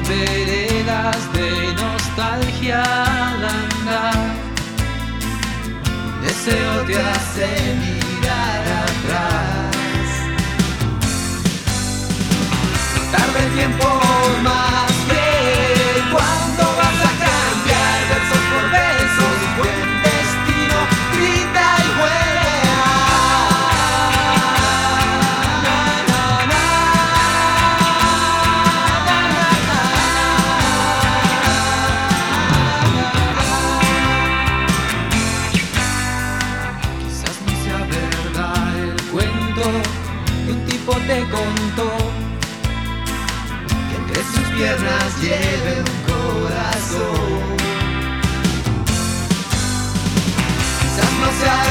veredas de nostalgia al andar. Deseo te hace mirar atrás. Tarde el tiempo más que cuando vas a cambiar versos por besos. Buen destino grita y juega. Quizás no sea verdad el cuento que un tipo te contó, que entre sus piernas lleve un corazón. Quizás no sea